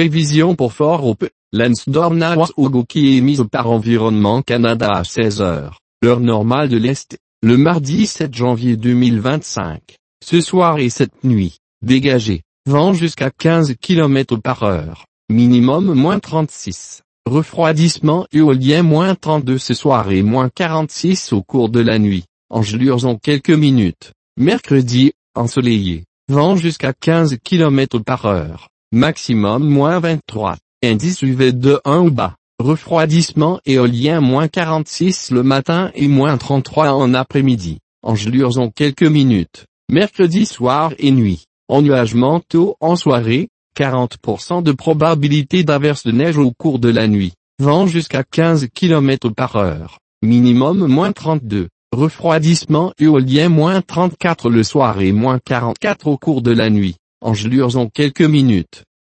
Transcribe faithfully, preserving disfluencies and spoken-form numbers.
Prévision pour Fort-Hope, Lansdowne qui est émise par Environnement Canada à seize heures, l'heure normale de l'Est, le mardi sept janvier deux mille vingt-cinq. Ce soir et cette nuit, dégagé, vent jusqu'à quinze kilomètres par heure, minimum moins trente-six, refroidissement éolien moins trente-deux ce soir et moins quarante-six au cours de la nuit, engelures en quelques minutes. Mercredi, ensoleillé, vent jusqu'à quinze kilomètres par heure, maximum moins vingt-trois, indice U V de un ou bas, refroidissement éolien moins quarante-six le matin et moins trente-trois en après-midi, engelures en quelques minutes. Mercredi soir et nuit, ennuagement tôt en soirée, quarante pour cent de probabilité d'averse de neige au cours de la nuit, vent jusqu'à quinze kilomètres par heure, minimum moins trente-deux, refroidissement éolien moins trente-quatre le soir et moins quarante-quatre au cours de la nuit, engelures en quelques minutes.